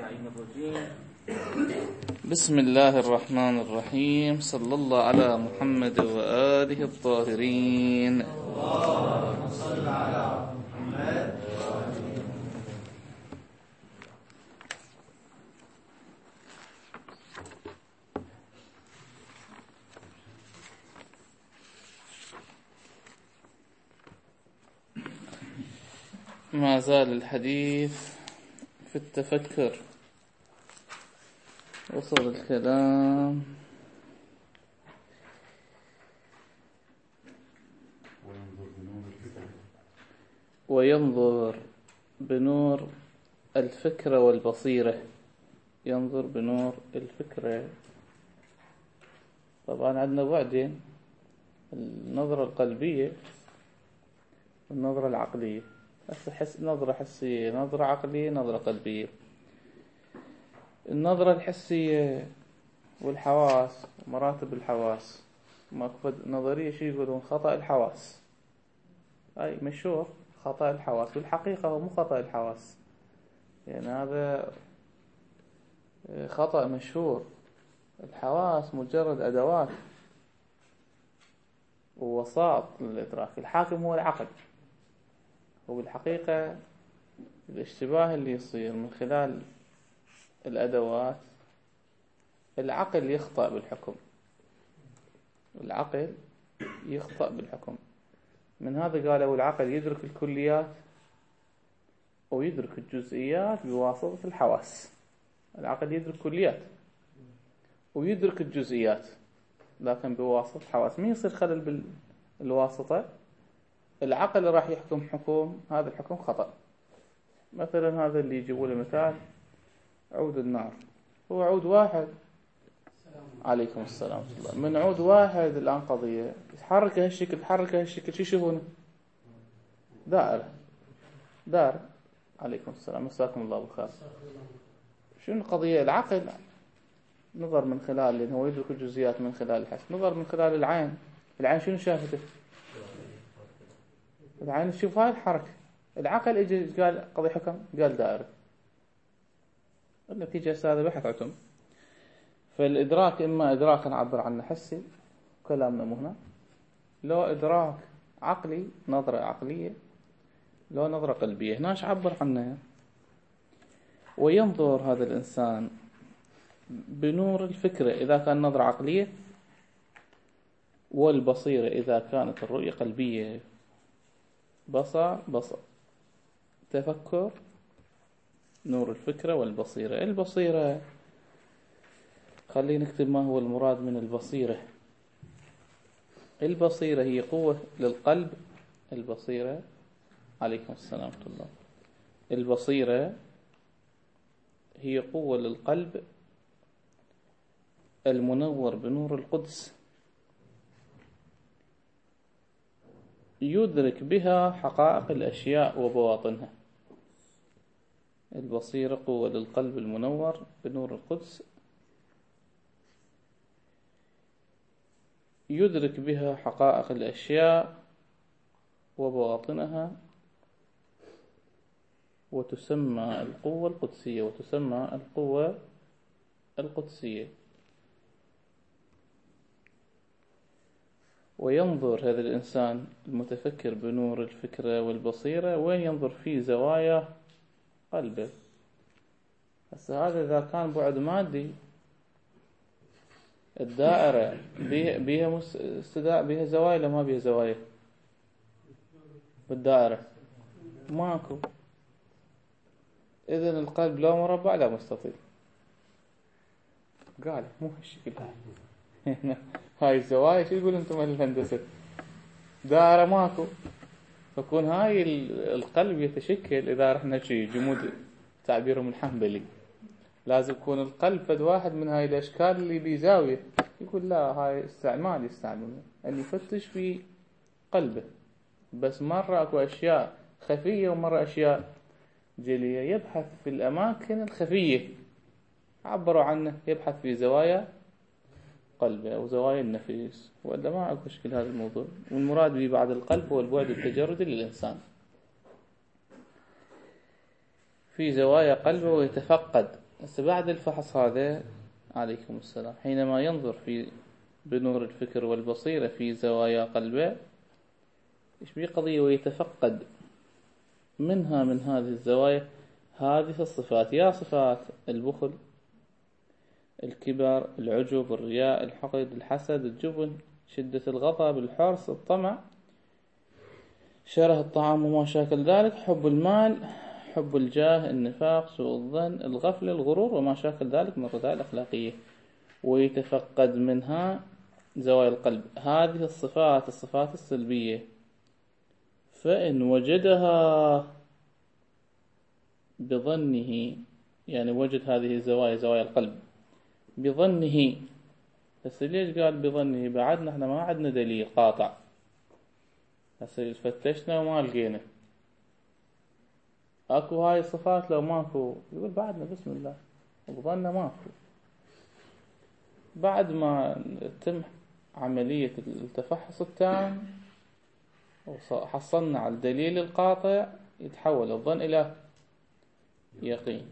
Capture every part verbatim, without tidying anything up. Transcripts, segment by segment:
بسم الله الرحمن الرحيم. صلى الله على محمد وآله الطاهرين. اللهم صل على محمد وآله. ما زال الحديث في التفكر. وصل الكلام وينظر بنور الفكرة والبصيرة. ينظر بنور الفكرة. طبعا عندنا بعدين: النظرة القلبية والنظرة العقلية. حس نظرة حسية، نظرة عقلية، نظرة قلبية. النظرة الحسية والحواس، مراتب الحواس، ماكو نظرية شي يقولون خطأ الحواس. أي مشهور خطأ الحواس، والحقيقة هو مو خطأ الحواس، يعني هذا خطأ مشهور. الحواس مجرد أدوات ووسائط للإدراك. الحاكم هو العقل. وبالحقيقة الاشتباه اللي يصير من خلال الأدوات، العقل يخطأ بالحكم. العقل يخطأ بالحكم. من هذا قالوا العقل يدرك الكليات ويدرك الجزئيات بواسطة الحواس. العقل يدرك كليات ويدرك الجزئيات، لكن بواسطة الحواس. مين يصير خلل بالواسطة؟ العقل راح يحكم حكم، هذا الحكم خطأ. مثلا هذا اللي يجيبوا له مثال عود النار. هو عود واحد. عليكم السلام ورحمة الله. من عود واحد الآن قضية يتحرك هالشكل، يتحرك هالشكل، شو يشوفونه؟ دائرة دائرة. عليكم السلام، مساكم الله بالخير. شنو القضية؟ العقل نظر من خلال، لأنه هو يدرك الجزئيات من خلال الحس. نظر من خلال العين. العين شنو شافته؟ العين تشوف هاي الحركة. العقل اجى قال قضي حكم، قال دائرة. النتيجة هذا بحث عتم. فالإدراك إما إدراك نعبر عنه حسي، كلامنا مو هنا، لو إدراك عقلي، نظرة عقلية، لو نظرة قلبية. هناش عبر عنها. وينظر هذا الإنسان بنور الفكرة إذا كان نظرة عقلية، والبصيرة إذا كانت الرؤية قلبية. بصر بصر تفكر، نور الفكرة والبصيرة. البصيرة، خلينا نكتب ما هو المراد من البصيرة. البصيرة هي قوة للقلب. البصيرة، عليكم السلام ورحمة الله. البصيرة هي قوة للقلب المنور بنور القدس، يدرك بها حقائق الأشياء وبواطنها. البصيرة قوة للقلب المنور بنور القدس، يدرك بها حقائق الأشياء وبواطنها، وتسمى القوة القدسية. وتسمى القوة القدسية. وينظر هذا الإنسان المتفكر بنور الفكرة والبصيرة، وين ينظر في زوايا قلبه. هسه هذا إذا كان بعد مادي، الدائرة بيها بيها استداء، بيها زوايا ولا ما بيها زوايا؟ بالدائرة ماكو. إذن القلب لا مربع لا مستطيل. قال مو هالشكل هاي. هاي الزوايا شو يقول انتم الهندسة؟ دائرة ماكو. فكون هاي القلب يتشكل، إذا رحنا شيء جمود تعبيرهم الحنبلي، لازم يكون القلب فد واحد من هاي الأشكال اللي بزاوية. يقول لا، هاي استعمال يستعملون أن يفتش في قلبه. بس مرة أكو أشياء خفية ومرة أشياء جلية. يبحث في الأماكن الخفية، عبروا عنه، يبحث في زوايا قلبه أو زوايا النفيس. وإلا ما أكو شكل هذا الموضوع. والمراد به بعد القلب هو البعد التجردي للإنسان في زوايا قلبه، ويتفقد بس بعد الفحص هذا عليكم السلام، حينما ينظر في بنور الفكر والبصيرة في زوايا قلبه، إيش بيه قضية ويتفقد منها من هذه الزوايا هذه الصفات، يا صفات البخل، الكبر، العجب، الرياء، الحقد، الحسد، الجبن، شدة الغضب، الحرص، الطمع، شره الطعام وما شاكل ذلك، حب المال، حب الجاه، النفاق، سوء الظن، الغفلة، الغرور وما شاكل ذلك من الرذائل الأخلاقية، ويتفقد منها زوايا القلب هذه الصفات الصفات السلبية. فإن وجدها بظنه، يعني وجد هذه الزوايا زوايا القلب بظنه، بس ليش قال بظنه؟ بعد نحن ما عندنا دليل قاطع، هسه فتشنا وما لقينا اكو هاي الصفات. لو ماكو يقول بعدنا بسم الله وبظننا ماكو. بعد ما تم عملية التفحص التام وحصلنا على الدليل القاطع، يتحول الظن إلى يقين،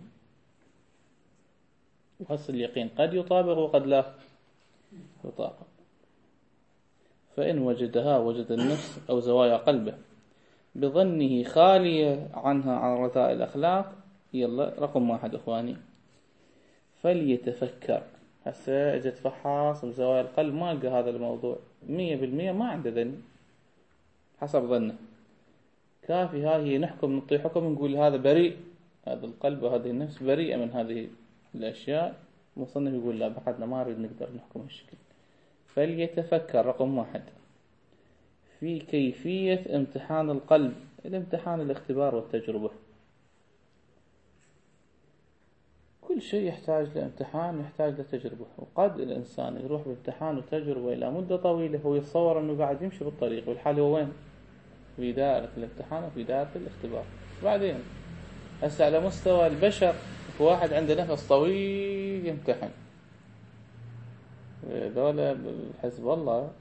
وهذا اليقين قد يطابق وقد لا يطابق. فإن وجدها وجد النفس أو زوايا قلبه بظنه خالية عنها عن رذائل الأخلاق. يلا رقم واحد إخواني، فليتفكر. هسه اجت فحاص بزوايا القلب ما لقى هذا الموضوع مية بالمية، ما عنده ذن حسب ظنه كافي. هاي هي نحكم نعطي حكم نقول هذا بريء، هذا القلب وهذه النفس بريئة من هذه الأشياء. مصنف يقول لا بعدنا ما نريد نقدر نحكم هالشكل. فليتفكر رقم واحد في كيفية امتحان القلب. الامتحان الاختبار والتجربة، كل شيء يحتاج لامتحان يحتاج لتجربة. وقد الإنسان يروح بامتحان وتجربة إلى مدة طويلة هو يتصور أنه قاعد يمشي بالطريق، والحال هو وين؟ في دائرة الامتحان وفي دائرة الاختبار. بعدين هسه على مستوى البشر في واحد عنده نفس طويل يمتحن، ذولا حزب الله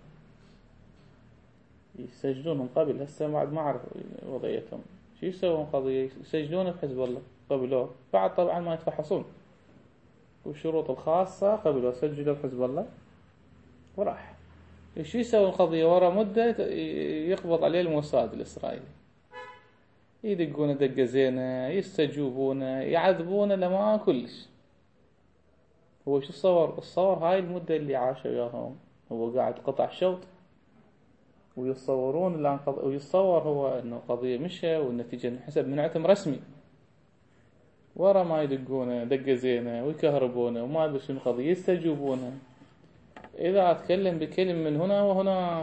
يسجلونهم قبل. هسه بعد ما أعرف وضعيتهم شو يسوون قضية، يسجلون في حزب الله قبلوه، بعد طبعا ما يتفحصون والشروط الخاصة قبلوه سجلوا في حزب الله وراح. شو يسوون قضية ورا مدة يقبض عليه الموساد الإسرائيلي، يدقونه دقة زينة، يستجوبونه، يعذبونه لما كلش. هو شو الصور؟ الصور هاي المدة اللي عاشوا وياهم هو قاعد قطع شوط، ويتصورون الآن قض... ويتصور هو إنه قضية مشى والنتيجة حسب منعتهم رسمي. ورا ما يدقونه دقة زينة ويكهربونه وما أدري شنو قضية، يستجوبونه. إذا أتكلم بكلم من هنا وهناك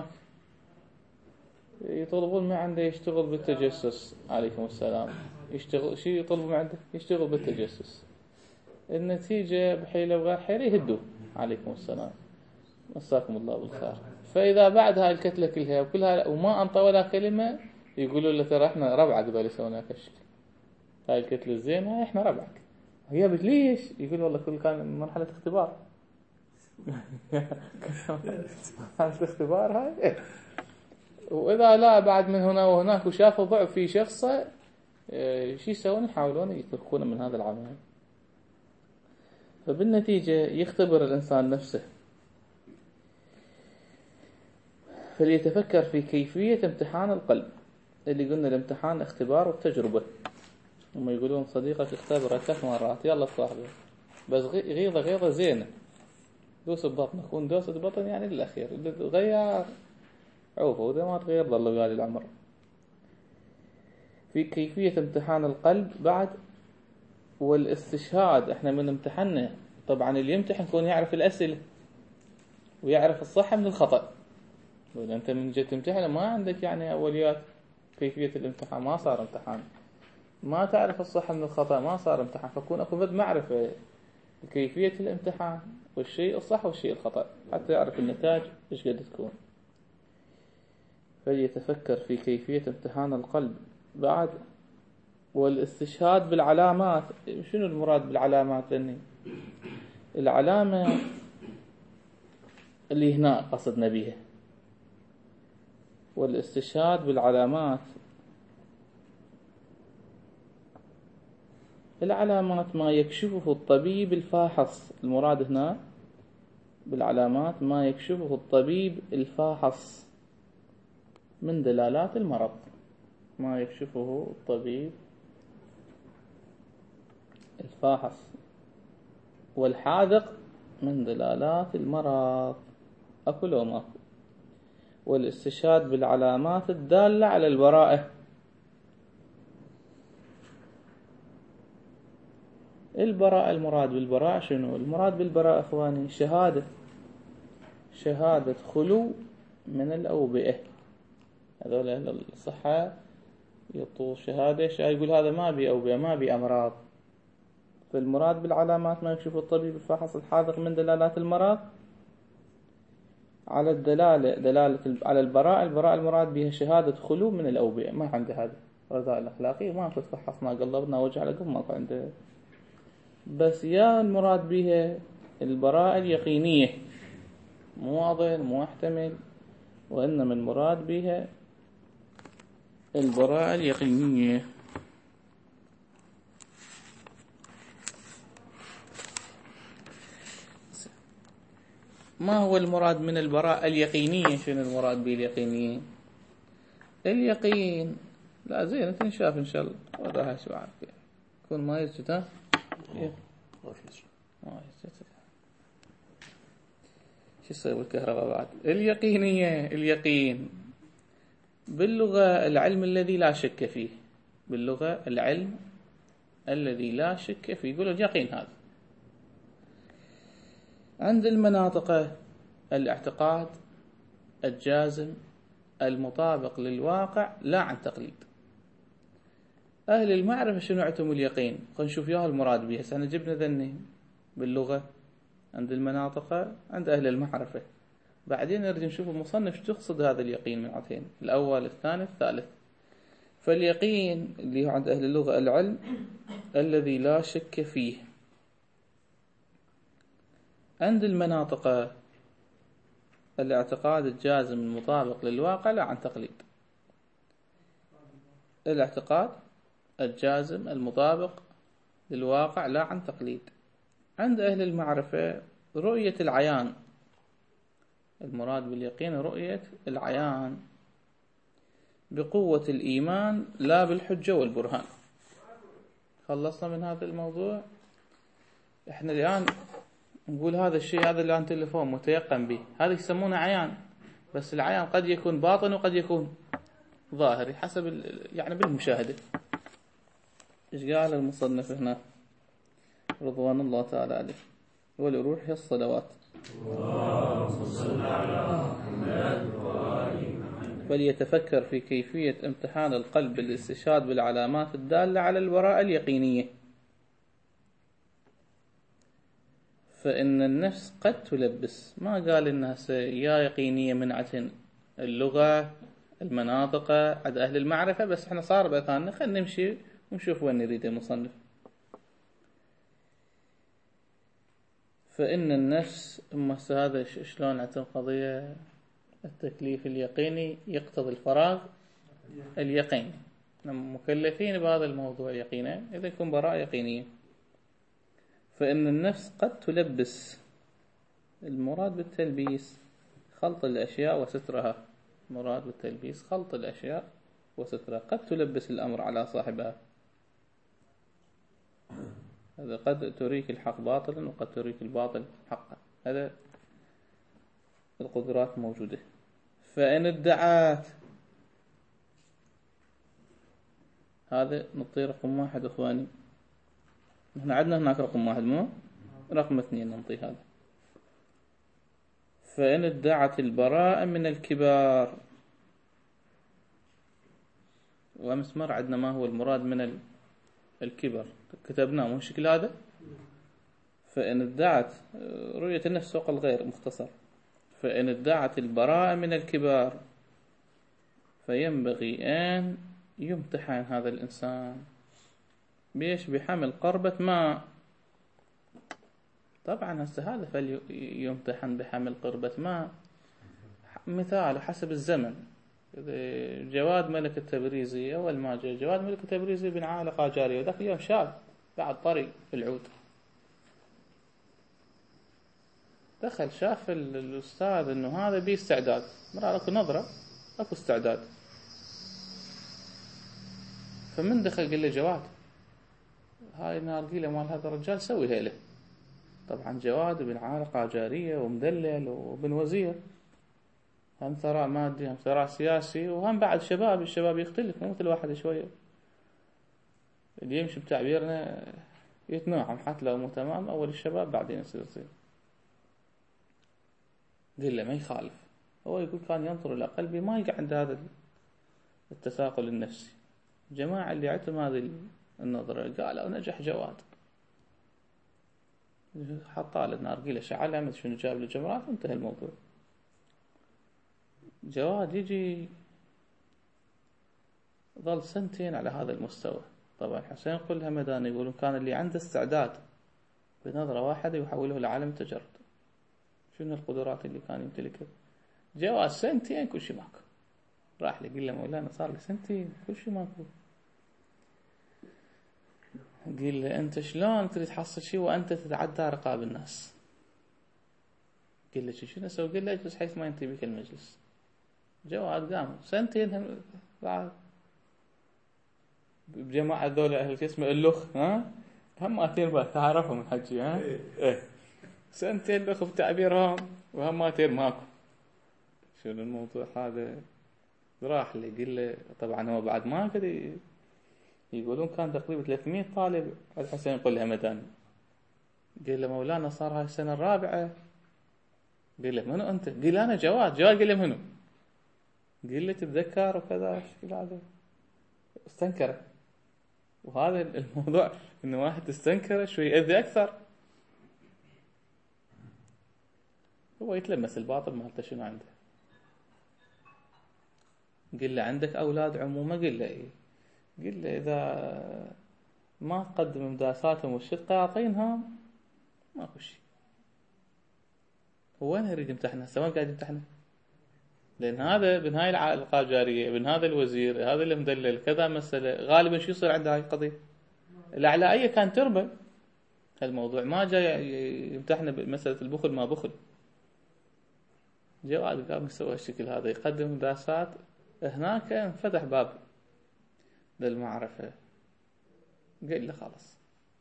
يطلبون ما عنده يشتغل بالتجسس. عليكم السلام. يشتغل شيء يطلبون ما عنده يشتغل بالتجسس. النتيجة بحيلة وغير حيلة يهدوه. عليكم السلام، مساكم الله بالخير. فإذا بعد هاي الكتلة كلها وكلها وما أنطى ولا كلمة يقولوا له ترى إحنا ربعك ذول يسوون هيك الشيء، هاي الكتلة الزينة إحنا ربعك. هي ليش؟ يقول والله كل كان مرحلة اختبار. مرحلة اختبار هاي. وإذا لا بعد من هنا وهناك وشافوا ضعف في شخصه شو يسوون؟ يحاولون يتركونه من هذا العمل. فبالنتيجة يختبر الإنسان نفسه. فليتفكر في كيفية امتحان القلب، اللي قلنا الامتحان اختبار والتجربة. هم يقولون صديقك اختبره ثلاث مرات يلا صاحبه، بس غيظة غيظة زينة، دوس ببطنك وندوس ببطن يعني للأخير غير عوفه، وإذا ما تغير ظل ويالي العمر. في كيفية امتحان القلب بعد والاستشهاد. احنا من امتحاننا طبعا اللي يمتحن يكون يعرف الأسئلة ويعرف الصح من الخطأ. وإذا أنت من جيت تمتحن ما عندك يعني أوليات كيفية الامتحان ما صار امتحان، ما تعرف الصح من الخطأ ما صار امتحان. فكون أكو فد معرفة كيفية الامتحان والشيء الصح والشيء الخطأ حتى يعرف النتائج إيش قد تكون. فليتفكر في كيفية امتحان القلب بعد والاستشهاد بالعلامات. شنو المراد بالعلامات؟ لأني العلامة اللي هنا قصدنا بيها، والاستشهاد بالعلامات العلامات ما يكشفه الطبيب الفاحص. المراد هنا بالعلامات ما يكشفه الطبيب الفاحص من دلالات المرض. ما يكشفه الطبيب الفاحص والحاذق من دلالات المرض. أكو لو ماكو. والاستشهاد بالعلامات الدالة على البراءة. البراءة، المراد بالبراءة شنو؟ المراد بالبراءة أخواني شهادة شهادة خلو من الأوبئة. هذول أهل الصحة يعطوا شهادة يقول هذا ما بي أوبئة ما بي أمراض. فالمراد بالعلامات ما يكشف الطبيب الفاحص الحاذق من دلالات المرض على الدلالة دلالة على البراءة. البراءة المراد بها شهادة خلو من الأوبئة. ما عنده هذا الرذائل الأخلاقية، ما كنت فحصنا قلبنا وجه على قلب ما عنده. بس يا المراد بها البراءة اليقينية، مو أظن مو احتمل، وإنما المراد بها البراءة اليقينية. ما هو المراد من البراءة اليقينية؟ شنو المراد به اليقينية؟ اليقين لا زين تنشاف إن شاء الله وراها شو عارف يكون ما يسجد. ها ما يسجد شو يصير بالكهرباء بعد؟ اليقينية، اليقين باللغة العلم الذي لا شك فيه. باللغة العلم الذي لا شك فيه يقولوا اليقين هذا. عند المناطق الاعتقاد الجازم المطابق للواقع لا عن تقليد. أهل المعرفة شنو عندهم اليقين؟ خلينا نشوف ياهو المراد به. هسه جبنا ذني باللغة عند المناطق عند أهل المعرفة، بعدين نرجع نشوف المصنف شو تقصد هذا اليقين من عندين، الأول الثاني الثالث. فاليقين اللي هو عند أهل اللغة العلم الذي لا شك فيه. عند المناطق الاعتقاد الجازم المطابق للواقع لا عن تقليد. الاعتقاد الجازم المطابق للواقع لا عن تقليد. عند أهل المعرفة رؤية العيان. المراد باليقين رؤية العيان بقوة الإيمان لا بالحجة والبرهان. خلصنا من هذا الموضوع. احنا الآن نقول هذا الشيء هذا اللي عن تليفون متيقن به، هذا يسمونه عيان، بس العيان قد يكون باطن وقد يكون ظاهري حسب يعني بالمشاهدة. ايش قال المصنف هنا رضوان الله تعالى عليه؟ ولروحه الصلوات. فليتفكر في كيفية امتحان القلب بالاستشهاد بالعلامات الدالة على البراءة اليقينية، فإن النفس قد تلبس. ما قال إنها يا يقينية من عتن اللغة المناطق عند أهل المعرفة، بس احنا صار بأذهاننا خلينا نمشي ونشوف وين يريد المصنف. فإن النفس أما هذا شلون عتن قضية التكليف اليقيني يقتضي الفراغ اليقيني. مكلفين بهذا الموضوع يقينا إذا يكون براءة يقينية. فإن النفس قد تلبس. المراد بالتلبيس خلط الأشياء وسترها. المراد بالتلبيس خلط الأشياء وسترها. قد تلبس الأمر على صاحبها. هذا قد تريك الحق باطلا وقد تريك الباطل حقا. هذا القدرات موجودة. فإن ادعات، هذا نطي رقم واحد أخواني. نحن عندنا هناك رقم واحد مو رقم اثنين ننطي هذا. فإن ادعت البراءة من الكبار. وأمس مر عندنا ما هو المراد من الكبر كتبناه مو شكل هذا. فإن ادعت رؤية النفس فوق الغير مختصر. فإن ادعت البراءة من الكبار فينبغي أن يمتحن هذا الإنسان بيش بحمل قربة ماء. طبعا هسه هذا فليمتحن بحمل قربة ماء مثال حسب الزمن. جواد ملك التبريزي أول ما جاء جواد ملك التبريزي بن عالة قاجارية وذاك اليوم شاب بعد طري العود. دخل شاف الأستاذ إنه هذا بيه استعداد، مرة أكو نظرة أكو استعداد. فمن دخل قال له جواد هاي النارقيلة مال هذا الرجال سوي هيله. طبعا جواد بن عالقة قاجارية ومدلل وبن وزير، هم ثراء مادي هم ثراء سياسي، وهم بعد شباب. الشباب يختلف مو مثل واحد شوية اللي يمشي بتعبيرنا يتنوعم، حتى لو مو تمام أول الشباب بعدين يصير يصير. قل له ما يخالف. هو يقول كان ينظر إلى قلبي ما يلقى عند هذا التثاقل النفسي. جماعة اللي عتم هذه النظرة قالوا نجح جواد، حطها للنارقيلة شعلها مثل شنو جاب له جمرات وانتهى الموضوع. جواد يجي ظل سنتين على هذا المستوى. طبعا حسين قل همداني يقولون كان اللي عنده استعداد بنظرة واحدة يحوله لعالم التجرد. شنو القدرات اللي كان يمتلكها؟ جواد سنتين كل شيء ماكو. راح لي قل له مولانا صار لي سنتين كل شيء ماكو. قل له أنت شلون تريد تحصل شيء وأنت تتعدى رقاب الناس؟ قل له شنو أسوي؟ قل له اجلس حيث ما ينتهي بك المجلس. جواد قام سنتين هم بعد بجماعة ذولا أهل اسمه اللخ، ها هم ماتين بقى تعرفهم الحجي، ها إيه سنتين لخ بتعبيرهم وهم ماتين ماكو. شنو الموضوع هذا؟ راح لي قل له طبعا هو بعد ما قدر يقولون كان تقريبا ثلاثمية طالب الحسين قل همداني. قال له مولانا صار هاي السنة الرابعة. قال له منو أنت؟ قال أنا جواد. جواد قال له منو؟ قال له تتذكر وكذا شكل هذا. استنكره. وهذا الموضوع إنه واحد تستنكره شوي يأذي أكثر. هو يتلمس الباطل مالته شنو عنده. قال له عندك أولاد عمومة؟ قال له إيه. قال له إذا ما تقدم مداساتهم والشقة أعطينهم ماكو شيء. هو وين يريد يمتحنه؟ هسه وين قاعد يمتحنه؟ لأن هذا ابن هاي العائلة القاجارية، ابن هذا الوزير، هذا اللي مدلل كذا مسألة، غالبا شو يصير عنده هاي القضية؟ الأعلائية كان تربى هالموضوع، ما جاي يمتحنه بمسألة البخل ما بخل. جواد قام يسوي الشكل هذا يقدم مداسات. هناك انفتح باب للمعرفة. قال له خلاص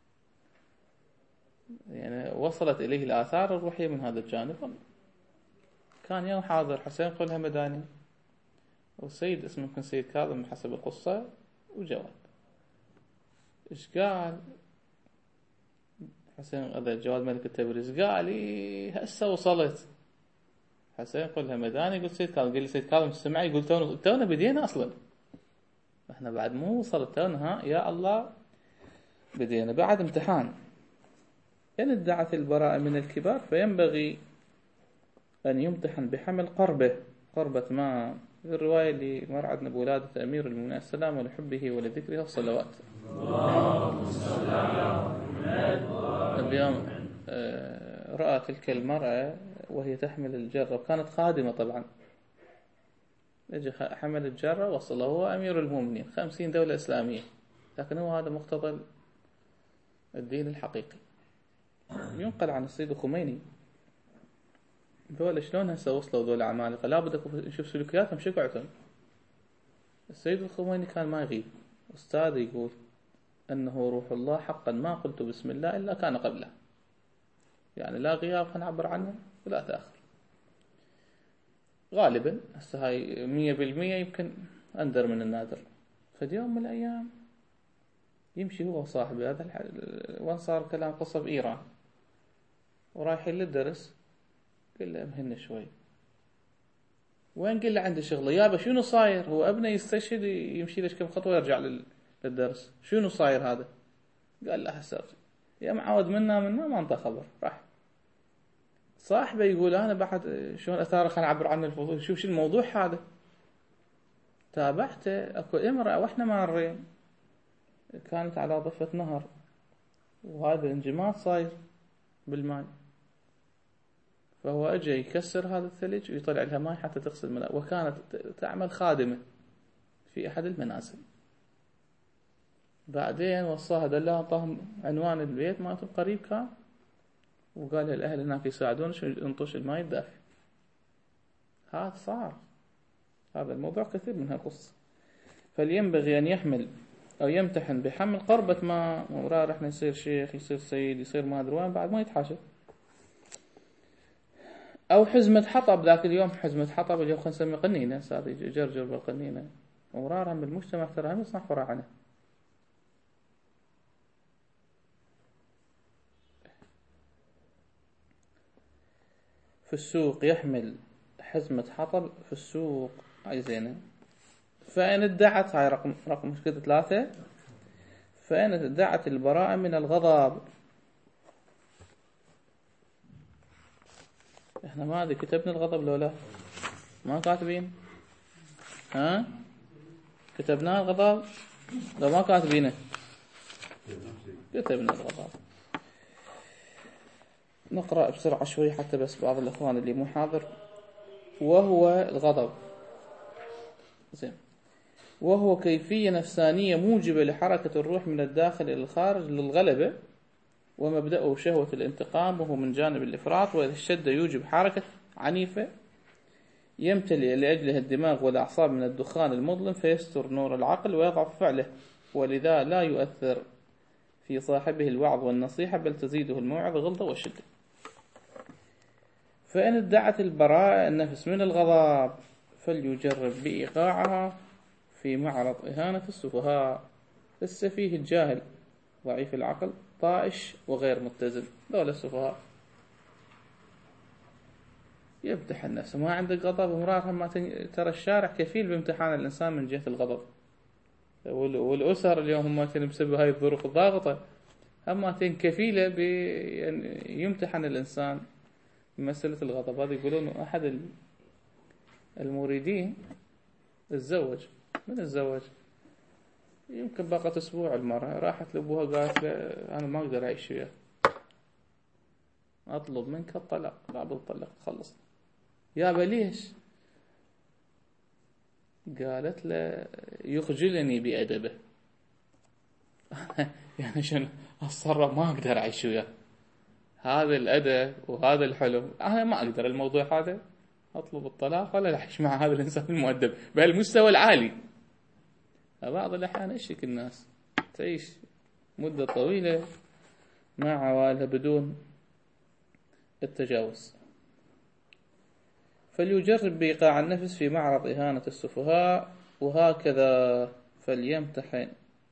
يعني وصلت إليه الآثار الروحية من هذا الجانب. كان يوم حاضر حسين قل همداني والسيد اسمه يمكن سيد كاظم حسب القصة وجواد. إيش قال حسين؟ هذا جواد ملك التبريز قال لي هسه وصلت. حسين قل همداني قلت سيد كاظم. قال لي سيد كاظم سمع يقول تونا تونا بدينا أصلا، احنا بعد مو وصلت تونا. ها يا الله بدينا بعد امتحان. إن ادعت البراءة من الكبار فينبغي أن يمتحن بحمل قربه. قربة ما الرواية اللي مر عندنا بولادة أمير المؤمنين السلام ولحبه ولذكره الصلوات. اليوم رأى تلك المرأة وهي تحمل الجرة، وكانت خادمة طبعا. يجي حمل الجرة وصله هو أمير المؤمنين خمسين دولة إسلامية، لكن هو هذا مقتضى الدين الحقيقي. ينقل عن السيد الخميني ذولا شلون هسه وصلوا ذولا عمالقة، لابد نشوف سلوكياتهم شقعتهم. السيد الخميني كان ما يغيب. أستاذ يقول أنه روح الله حقا ما قلت بسم الله إلا كان قبله، يعني لا غياب نعبر عنه ولا تأخر. غالبا هسه هاي مية بالمية يمكن أندر من النادر. فدي يوم من الأيام يمشي هو وصاحبه هذا الح... وين صار كلام قصة بإيران ورايحين للدرس. قل له مهنا شوي. وين؟ قل له عندي شغله. يابا شنو صاير؟ هو ابنه يستشهد يمشي ليش كم خطوة ويرجع للدرس. شنو صاير هذا؟ قال له هسه يا معود منا منا ما انطى خبر. راح صاحبه يقول أنا بعد شلون أثار خلينا نعبر عن الفضول شوف شو الموضوع هذا. تابعته أكو امرأة وإحنا مارين كانت على ضفة نهر وهذا انجماد صاير بالماء، فهو أجي يكسر هذا الثلج ويطلع لها ماء حتى تغسل ملابسها، وكانت تعمل خادمة في أحد المنازل. بعدين وصاها دلها طهم عنوان البيت مالتهم قريب كان، وقال للأهل هناك يساعدونش ينطش الماء الدافي. هذا صار، هذا الموضوع كثير من هالقصة. فلينبغي أن يحمل أو يمتحن بحمل قربة ما وراه رح يصير شيخ، يصير سيد، يصير ما أدري وين، بعد ما يتحاشى. أو حزمة حطب، ذاك اليوم حزمة حطب، اليوم خلينا نسميه قنينة، صار يجرجر بالقنينة، وراه بالمجتمع ترى هم يصنع فراعنة. في السوق يحمل حزمة حطب في السوق، هاي زينة. فإن ادعت، هاي رقم رقم مش كده ثلاثة، فإن ادعت البراءة من الغضب. احنا ما ادري كتبنا الغضب لو لا ما كاتبين، ها كتبناه الغضب لو ما كاتبينه؟ كتبنا الغضب. نقرأ بسرعة شوي حتى بس بعض الأخوان اللي مو حاضر. وهو الغضب زين، وهو كيفية نفسانية موجبة لحركة الروح من الداخل إلى الخارج للغلبة، ومبدأه شهوة الانتقام، وهو من جانب الإفراط، وإذا اشتد يوجب حركة عنيفة يمتلئ لأجلها الدماغ والأعصاب من الدخان المظلم فيستر نور العقل ويضعف فعله، ولذا لا يؤثر في صاحبه الوعظ والنصيحة، بل تزيده الموعظة غلظة وشدة. فإن ادعت البراءة النفس من الغضب فليجرب بإيقاعها في معرض إهانة السفهاء. السفيه الجاهل ضعيف العقل طائش وغير متزن، دول السفهاء. يمتحن النفس، ما عندك غضب ومرارها ما تن... ترى الشارع كفيل بامتحان الإنسان من جهة الغضب، والأسر اليوم هم بسبب هاي الظروف الضاغطة هم كفيلة بيمتحن الإنسان بمسألة الغضب. هذا يقولون أحد المريدين الزوج من الزواج، يمكن بقت أسبوع المرأة راحت لأبوها قالت له أنا ما أقدر أعيش وياك، أطلب منك الطلاق. لا بالطلاق تخلص. يابا ليش؟ قالت له يخجلني بأدبه. يعني شنو أتصرف ما أقدر أعيش وياه، هذا الأدب وهذا الحلم أنا ما أقدر الموضوع هذا، أطلب الطلاق ولا أعيش مع هذا الإنسان المؤدب بهالمستوى العالي. بعض الأحيان يشك الناس تعيش مدة طويلة مع عوالها بدون التجاوز. فليجرب بإيقاع النفس في معرض إهانة السفهاء، وهكذا فليمتحن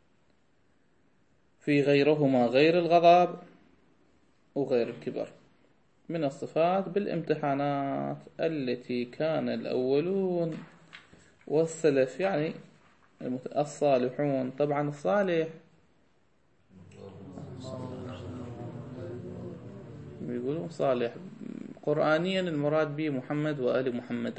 في غيرهما غير الغضب وغير الكبر من الصفات بالامتحانات التي كان الأولون والسلف، يعني الصالحون. طبعا الصالح يقولون صالح قرآنيا المراد به محمد وآل محمد،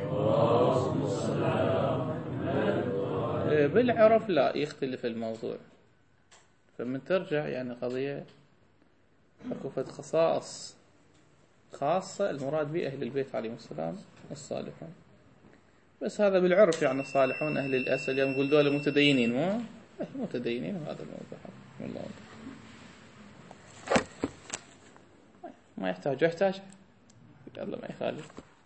بالعرف لا يختلف الموضوع. فمن ترجع يعني قضية حكوفة خصائص خاصة المراد به أهل البيت عليهم السلام الصالحون، بس هذا بالعرف يعني الصالحون أهل الأسل، يوم نقول دول متدينين مو متدينين، وهذا الموضوع والله ما يحتاج يحتاج يلا ما يخالف.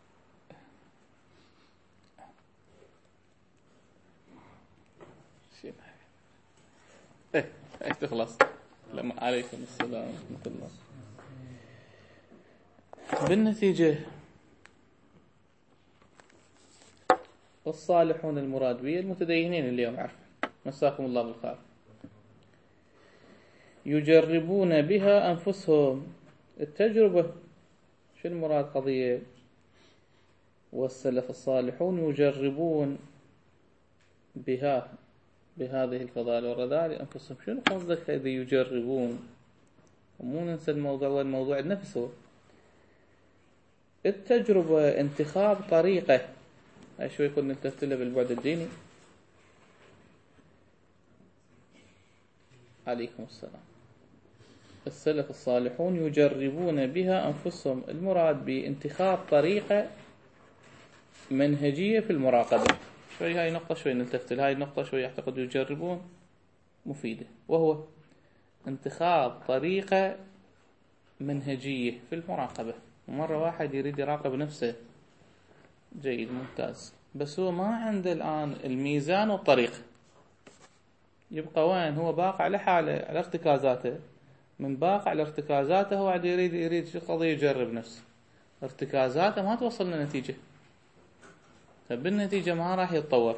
شيء ايه ايه تخلص. لما عليكم السلام ورحمة الله. بالنتيجة الصالحون المراد به المتدينين اليوم عارف مساكم الله بالخير، يجربون بها أنفسهم. التجربة شو المراد قضية؟ والسلف الصالحون يجربون بها بهذه الفضائل والرذائل أنفسهم. شنو قصدك هذا يجربون؟ ومو ننسى الموضوع والموضوع نفسه. التجربة انتخاب طريقة، هاي شوي كنا نلتفت له بالبعد الديني. عليكم السلام. السلف الصالحون يجربون بها أنفسهم، المراد بانتخاب طريقة منهجية في المراقبة. شوي هاي نقطة شوي نلتفت لها، هاي النقطة شوي أعتقد يجربون مفيدة، وهو انتخاب طريقة منهجية في المراقبة. مرة واحد يريد يراقب نفسه، جيد ممتاز، بس هو ما عنده الآن الميزان والطريقة، يبقى وين هو باقع لحاله على ارتكازاته، من باقع لارتكازاته هو عاد يريد يريد شو قضية يجرب نفسه، ارتكازاته ما توصل لنتيجة، فبالنتيجة ما راح يتطور.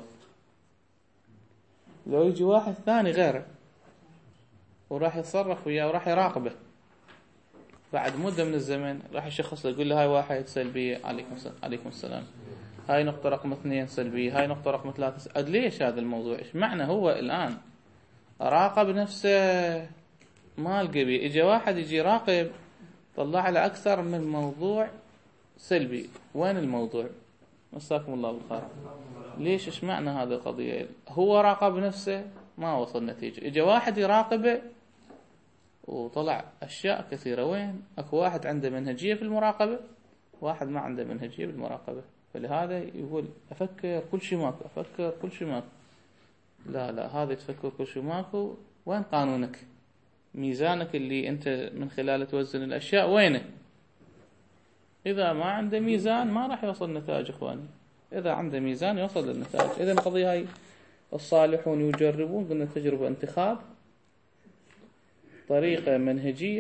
لو يجي واحد ثاني غيره وراح يتصرف وياه وراح يراقبه، بعد مدة من الزمن راح يشخص له، يقول له هاي واحد سلبية، عليكم السلام، عليكم السلام، هاي نقطة رقم اثنين سلبية، هاي نقطة رقم ثلاثة. أد ليش هذا الموضوع؟ إيش معنى هو الآن راقب نفسه ما لقى بيه، إجا واحد يجي يراقب طلع له أكثر من موضوع سلبي، وين الموضوع؟ مساكم الله بالخير. ليش؟ إيش معنى هذا القضية؟ هو راقب نفسه ما وصل نتيجة، إجا واحد يراقبه وطلع أشياء كثيرة. وين؟ أكو واحد عنده منهجية في المراقبة، واحد ما عنده منهجية بالمراقبة، فلهذا يقول أفكر كل شيء ماكو، أفكر كل شيء ماكو. لا لا، هذا تفكر كل شيء ماكو، وين قانونك؟ ميزانك اللي أنت من خلاله توزن الأشياء وينه؟ إذا ما عنده ميزان ما راح يوصل نتائج إخواني، إذا عنده ميزان يوصل للنتائج. إذا القضية هاي الصالحون يجربون، قلنا تجربة انتخاب طريقة منهجية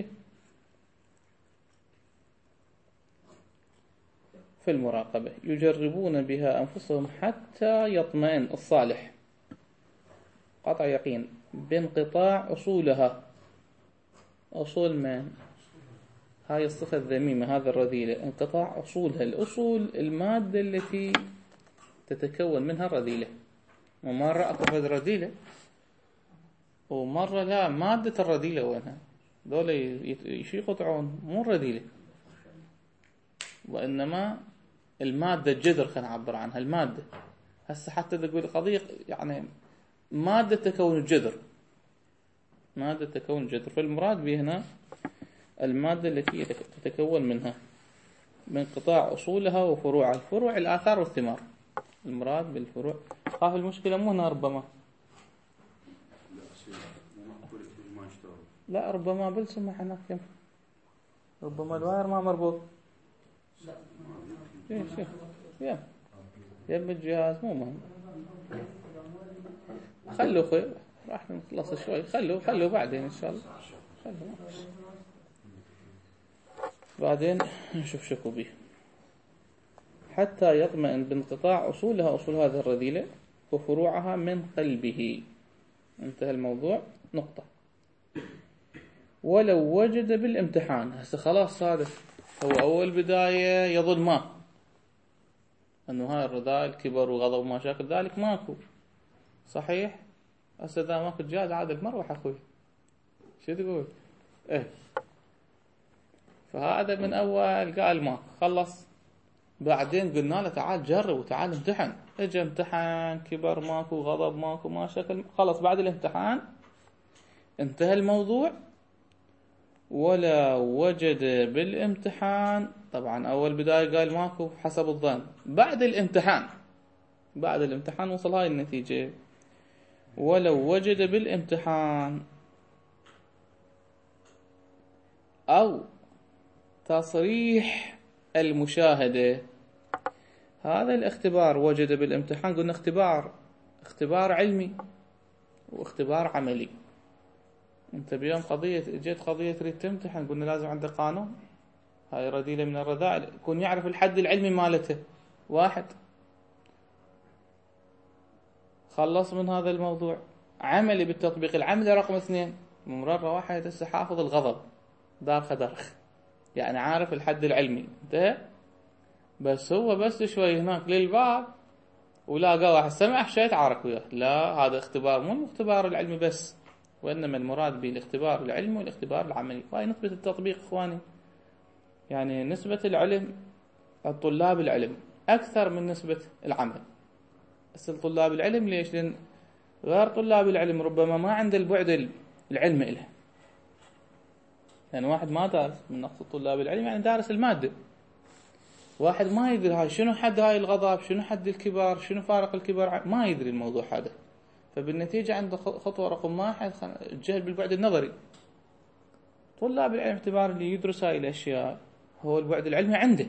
في المراقبة يجربون بها أنفسهم حتى يطمئن الصالح قطع يقين بانقطاع أصولها. أصول من؟ هاي الصفة الذميمة، هذا الرذيلة، انقطاع أصولها، الأصول المادة التي تتكون منها الرذيلة. ومرة أكو هذه الرذيلة ومرة لا، مادة الرذيلة وينها؟ دول يشي يقطعون مو الرذيلة، وإنما المادة، الجذر خلينا نعبر عنها، المادة. هسه حتى تقول قضية يعني مادة تكون الجذر، مادة تكون الجذر، فالمراد به هنا المادة التي تتكون منها من قطاع أصولها وفروعها، الفروع الآثار والثمار، المراد بالفروع. خاف المشكلة مو هنا ربما، لا ربما بالسمح هناك يم، ربما الواير ما مربوط. ايه شيخ يم يم الجهاز مو مهم، خلوا خير راح نخلص شوي، خلوا خلوا بعدين إن شاء الله، خلوا بعدين نشوف شكو به. حتى يطمئن بانقطاع أصولها، أصول هذه الرذيلة، وفروعها من قلبه. انتهى الموضوع، نقطة. ولو وجد بالامتحان، هسه خلاص هذا هو أول بداية يظن ما أنه هاي الرذائل كبر وغضب وما شاكل ذلك ماكو، صحيح؟ هسه إذا ماكو جاز عاد بمروح أخوي، شو تقول؟ إيه، فهذا من أول قال ماكو، خلص. بعدين قلنا له تعال جرب وتعال امتحن، اجى امتحن كبر ماكو، غضب ماكو، ما شكل، خلص بعد الامتحان انتهى الموضوع. ولا وجد بالامتحان، طبعا أول بداية قال ماكو حسب الظن، بعد الامتحان بعد الامتحان وصل هاي النتيجة. ولو وجد بالامتحان أو تصريح المشاهدة، هذا الاختبار وجد بالامتحان، قلنا اختبار اختبار علمي واختبار عملي. انت بيوم قضية جيت قضية تريد تمتحن، قلنا لازم عنده قانون، هاي رذيلة من الرذائل، يكون يعرف الحد العلمي مالته. واحد خلص من هذا الموضوع. عملي بالتطبيق العملي رقم اثنين، مرة واحد هسه حافظ الغضب دار خدرخ، يعني عارف الحد العلمي انتهى، بس هو بس شوي هناك للباب ولاقى واحد سمع شيء تعارك وياه. لا، هذا اختبار مو الاختبار العلمي بس، وإنما المراد به الاختبار العلمي والاختبار العملي. وهي نسبة التطبيق إخواني، يعني نسبة العلم الطلاب العلم أكثر من نسبة العمل. بس طلاب العلم ليش؟ لأن غير طلاب العلم ربما ما عنده البعد العلمي له، يعني واحد ما دارس، من نقص طلاب العلم يعني دارس المادة، واحد ما يدري هاي شنو حد هاي الغضب، شنو حد الكبار، شنو فارق الكبار، ما يدري الموضوع هذا، فبالنتيجة عنده خطوة رقم واحد الجهل بالبعد النظري. طلاب العلم اعتبار اللي يدرس هاي الأشياء هو البعد العلمي عنده،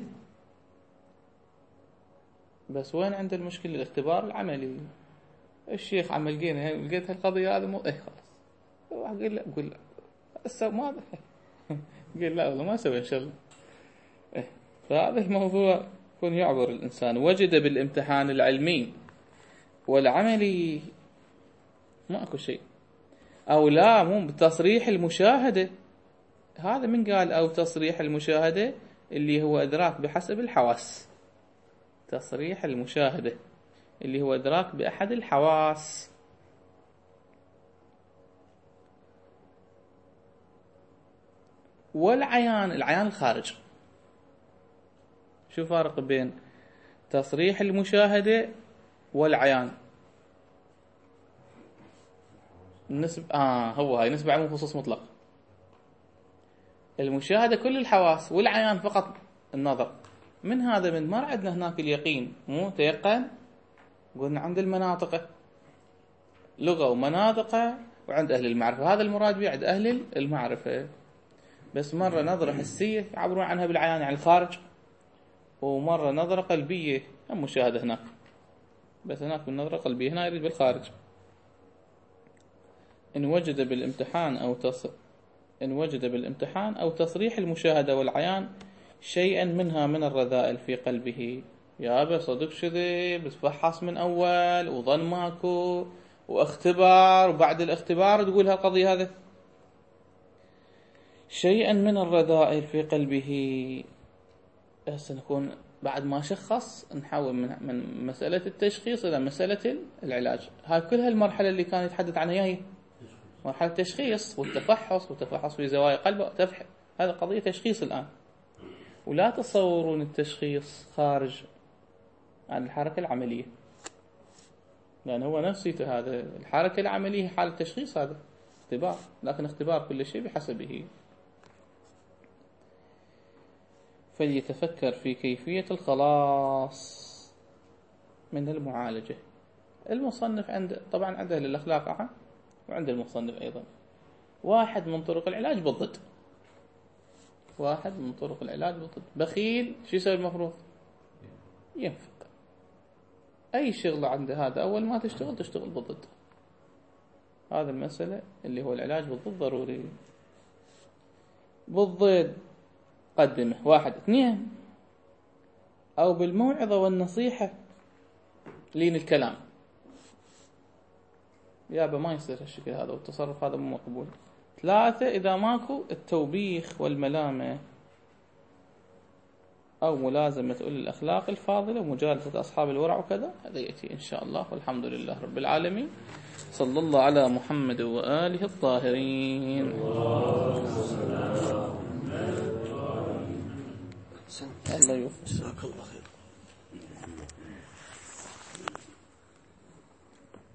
بس وين عنده المشكلة؟ الاختبار العملي. الشيخ عم لقينا لقيت هالقضية هذا مو ايه خلاص، قال لا قول لا هسه ما قال لا والله ما سوي ان شاء الله. إيه. فهذا الموضوع يكون يعبر الإنسان. وجد بالامتحان العلمي والعملي ماكو شيء، أو لا مو بتصريح المشاهدة. هذا من قال أو تصريح المشاهدة اللي هو إدراك بحسب الحواس. تصريح المشاهدة اللي هو إدراك بأحد الحواس. والعيان، العيان الخارج. شو فارق بين تصريح المشاهدة والعيان؟ النسبة آه هو هاي نسبة عموم خصوص مطلق. المشاهدة كل الحواس، والعيان فقط النظر. من هذا من ما عندنا هناك اليقين، مو تيقن. قلنا عند المناطق لغة ومناطق، وعند أهل المعرفة. هذا المراد به عند أهل المعرفة. بس مرة نظرة حسية يعبرون عنها بالعيان يعني الخارج، ومرة نظرة قلبية هم مشاهدة هناك، بس هناك بالنظرة قلبية، هنا يريد بالخارج. إن وجد بالامتحان أو تص... إن وجد بالامتحان أو تصريح المشاهدة والعيان شيئا منها من الرذائل في قلبه. يابا صدق شذي بس فحص من أول وظن ماكو واختبار، وبعد الاختبار تقول هالقضية هذا. شيئا من الرذائل في قلبه. هسه نكون بعد ما شخص نحول من من مسألة التشخيص إلى مسألة العلاج. هاي كل هالمرحلة اللي كان يتحدث عنها هي مرحلة التشخيص والتفحص، والتفحص في زوايا قلبه تفحص. هذا قضية تشخيص الآن. ولا تصورون التشخيص خارج عن الحركة العملية، لأن هو نفسيته هذا الحركة العملية حالة تشخيص، هذا اختبار، لكن اختبار كل شيء بحسبه. فليتفكر في كيفية الخلاص من المعالجة. المصنف عند طبعا عنده للأخلاق وعند المصنف أيضا واحد من طرق العلاج بالضد. واحد من طرق العلاج بالضد. بخيل شو يسوي المفروض؟ ينفق. أي شغلة عنده هذا أول ما تشتغل تشتغل بالضد. هذا المسألة اللي هو العلاج بالضد ضروري. بالضد قدمه واحد اثنين، أو بالموعظة والنصيحة لين الكلام. يابا ما يصير هالشكل هذا، والتصرف هذا مو مقبول. ثلاثة إذا ماكو التوبيخ والملامة أو ملازمة أولي الأخلاق الفاضلة ومجالسة أصحاب الورع وكذا، هذا يأتي إن شاء الله. والحمد لله رب العالمين. صلى الله على محمد وآله الطاهرين. الله يوفقك.